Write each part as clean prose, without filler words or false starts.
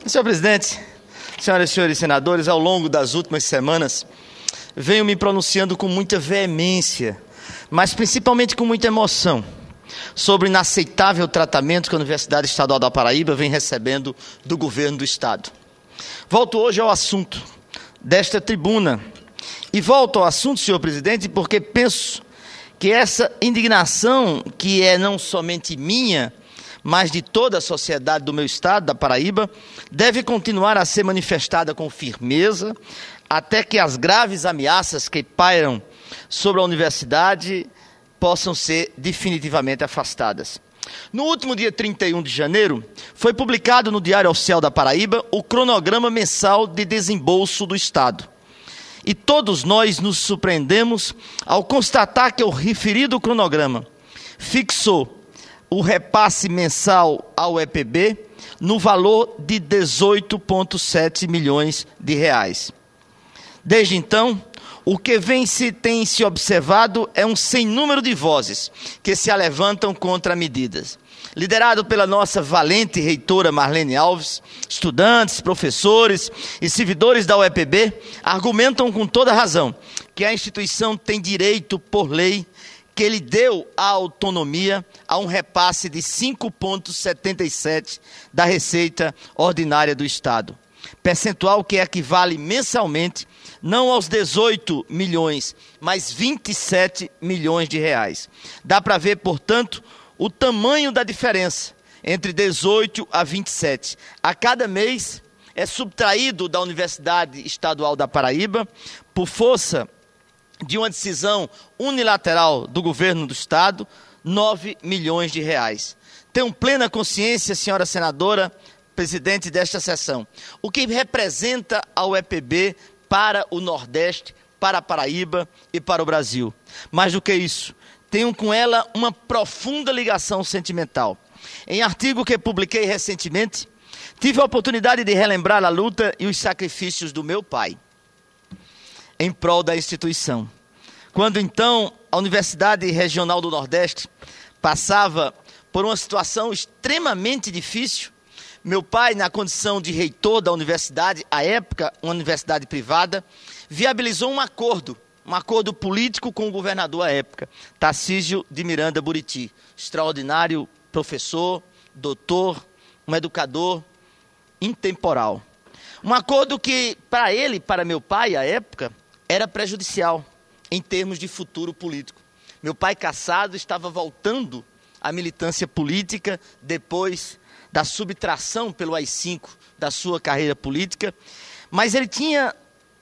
Senhor presidente, senhoras e senhores senadores, ao longo das últimas semanas, venho me pronunciando com muita veemência, mas principalmente com muita emoção, sobre o inaceitável tratamento que a Universidade Estadual da Paraíba vem recebendo do governo do Estado. Volto hoje ao assunto desta tribuna, e volto ao assunto, senhor presidente, porque penso que essa indignação, que é não somente minha, mas de toda a sociedade do meu estado, da Paraíba, deve continuar a ser manifestada com firmeza, até que as graves ameaças que pairam sobre a universidade possam ser definitivamente afastadas. No último dia 31 de janeiro, foi publicado no Diário Oficial da Paraíba o cronograma mensal de desembolso do Estado. E todos nós nos surpreendemos ao constatar que o referido cronograma fixou o repasse mensal ao EPB no valor de 18,7 milhões de reais. Desde então, o que tem se observado é um sem número de vozes que se alevantam contra medidas. Liderado pela nossa valente reitora Marlene Alves, estudantes, professores e servidores da UEPB argumentam com toda razão que a instituição tem direito, por lei, que lhe deu a autonomia a um repasse de 5,77 da receita ordinária do Estado. Percentual que equivale mensalmente não aos 18 milhões, mas 27 milhões de reais. Dá para ver, portanto, o tamanho da diferença entre 18 a 27. A cada mês é subtraído da Universidade Estadual da Paraíba, por força de uma decisão unilateral do governo do Estado, 9 milhões de reais. Tenho plena consciência, senhora senadora, presidente desta sessão, o que representa a UEPB para o Nordeste, para a Paraíba e para o Brasil. Mais do que isso, tenho com ela uma profunda ligação sentimental. Em artigo que publiquei recentemente, tive a oportunidade de relembrar a luta e os sacrifícios do meu pai em prol da instituição. Quando então a Universidade Regional do Nordeste passava por uma situação extremamente difícil, meu pai, na condição de reitor da universidade, à época uma universidade privada, viabilizou um acordo político com o governador à época, Tarcísio de Miranda Buriti, extraordinário professor, doutor, um educador intemporal. Um acordo que, para ele, para meu pai, à época, era prejudicial em termos de futuro político. Meu pai, cassado, estava voltando à militância política depois da subtração pelo AI-5 da sua carreira política, mas ele tinha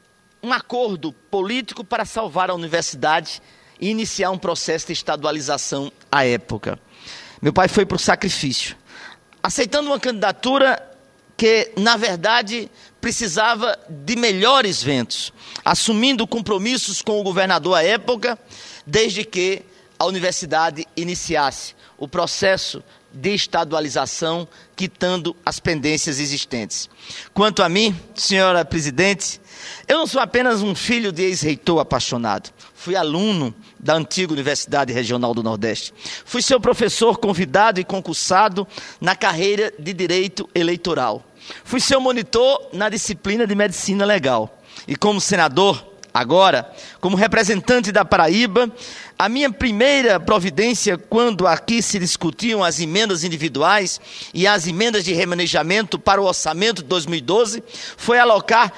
um acordo político para salvar a universidade e iniciar um processo de estadualização à época. Meu pai foi para o sacrifício, aceitando uma candidatura que, na verdade, precisava de melhores ventos, assumindo compromissos com o governador à época, desde que a universidade iniciasse o processo de estadualização, quitando as pendências existentes. Quanto a mim, senhora presidente, eu não sou apenas um filho de ex-reitor apaixonado. Fui aluno da antiga Universidade Regional do Nordeste. Fui seu professor convidado e concursado na carreira de Direito Eleitoral. Fui seu monitor na disciplina de Medicina Legal. E como senador, agora, como representante da Paraíba, a minha primeira providência, quando aqui se discutiam as emendas individuais e as emendas de remanejamento para o orçamento de 2012, foi alocar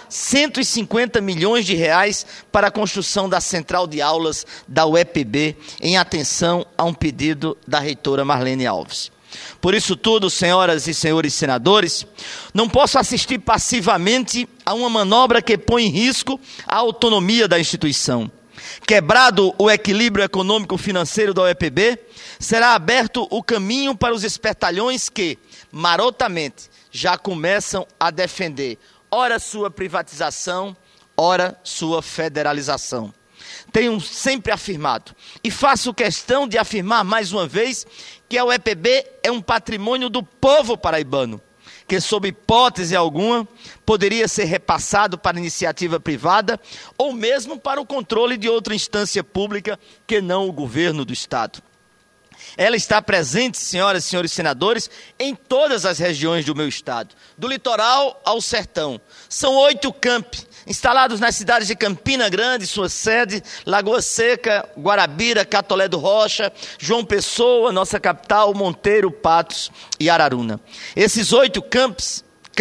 150 milhões de reais para a construção da central de aulas da UEPB, em atenção a um pedido da reitora Marlene Alves. Por isso tudo, senhoras e senhores senadores, não posso assistir passivamente a uma manobra que põe em risco a autonomia da instituição. Quebrado o equilíbrio econômico-financeiro da UEPB, será aberto o caminho para os espertalhões que, marotamente, já começam a defender, ora sua privatização, ora sua federalização. Tenho sempre afirmado, e faço questão de afirmar mais uma vez, que a UEPB é um patrimônio do povo paraibano, que sob hipótese alguma poderia ser repassado para iniciativa privada ou mesmo para o controle de outra instância pública que não o governo do Estado. Ela está presente, senhoras e senhores senadores, em todas as regiões do meu estado, do litoral ao sertão. São 8 campi, instalados nas cidades de Campina Grande, sua sede, Lagoa Seca, Guarabira, Catolé do Rocha, João Pessoa, nossa capital, Monteiro, Patos e Araruna. Esses 8 campi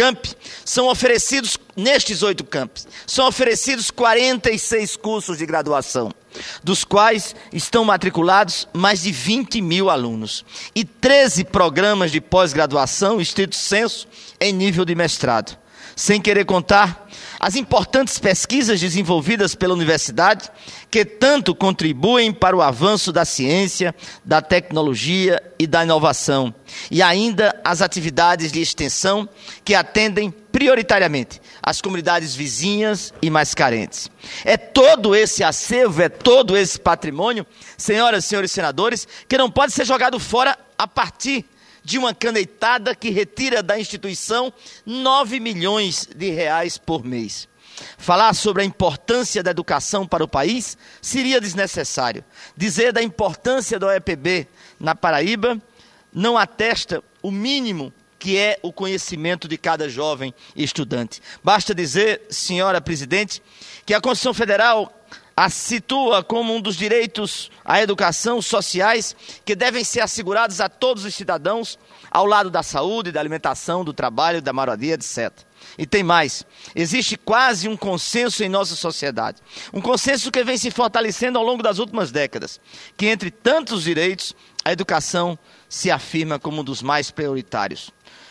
são oferecidos, nestes 8 campos, são oferecidos 46 cursos de graduação, dos quais estão matriculados mais de 20 mil alunos, e 13 programas de pós-graduação, estrito sensu, em nível de mestrado. Sem querer contar as importantes pesquisas desenvolvidas pela universidade, que tanto contribuem para o avanço da ciência, da tecnologia e da inovação, e ainda as atividades de extensão que atendem prioritariamente as comunidades vizinhas e mais carentes. É todo esse acervo, é todo esse patrimônio, senhoras e senhores senadores, que não pode ser jogado fora a partir de uma canetada que retira da instituição 9 milhões de reais por mês. Falar sobre a importância da educação para o país seria desnecessário. Dizer da importância do EPB na Paraíba não atesta o mínimo que é o conhecimento de cada jovem e estudante. Basta dizer, senhora presidente, que a Constituição Federal a situa como um dos direitos à educação sociais que devem ser assegurados a todos os cidadãos, ao lado da saúde, da alimentação, do trabalho, da moradia, etc. E tem mais, existe quase um consenso em nossa sociedade, um consenso que vem se fortalecendo ao longo das últimas décadas, que entre tantos direitos, a educação se afirma como um dos mais prioritários.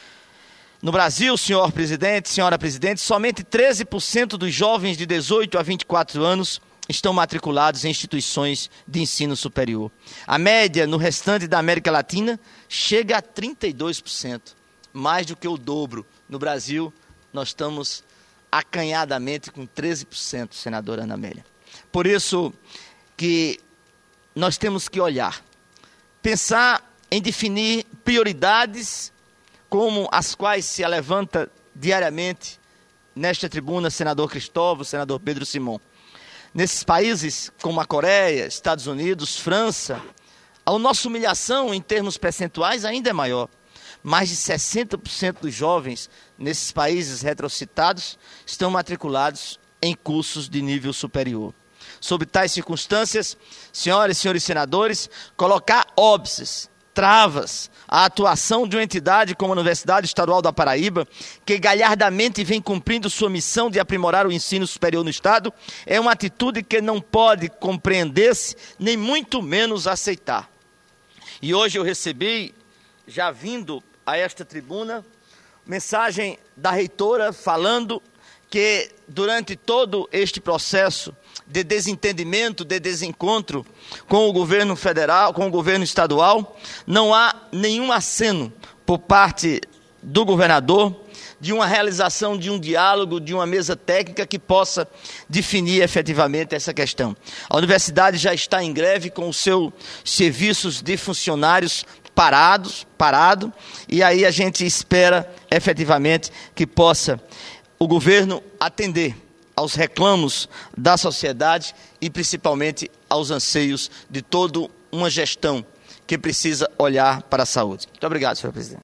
No Brasil, senhor presidente, senhora presidente, somente 13% dos jovens de 18 a 24 anos estão matriculados em instituições de ensino superior. A média no restante da América Latina chega a 32%, mais do que o dobro. No Brasil, nós estamos acanhadamente com 13%, senadora Ana Amélia. Por isso que nós temos que olhar, pensar em definir prioridades como as quais se levanta diariamente nesta tribuna senador Cristóvão, senador Pedro Simão. Nesses países como a Coreia, Estados Unidos, França, a nossa humilhação em termos percentuais ainda é maior. Mais de 60% dos jovens nesses países retrocitados estão matriculados em cursos de nível superior. Sob tais circunstâncias, senhoras e senhores senadores, colocar óbices, travas à atuação de uma entidade como a Universidade Estadual da Paraíba, que galhardamente vem cumprindo sua missão de aprimorar o ensino superior no Estado, é uma atitude que não pode compreender-se, nem muito menos aceitar. E hoje eu recebi, já vindo a esta tribuna, mensagem da reitora falando que durante todo este processo de desentendimento, de desencontro com o governo federal, com o governo estadual, não há nenhum aceno por parte do governador de uma realização de um diálogo, de uma mesa técnica que possa definir efetivamente essa questão. A universidade já está em greve com os seus serviços de funcionários parado, e aí a gente espera efetivamente que possa o governo atender aos reclamos da sociedade e principalmente aos anseios de toda uma gestão que precisa olhar para a saúde. Muito obrigado, senhor presidente.